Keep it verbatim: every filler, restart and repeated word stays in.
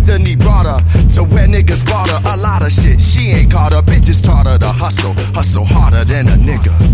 destiny brought her to where niggas bought her a lot of shit. She ain't caught her, bitches taught her to hustle, hustle harder than a nigga.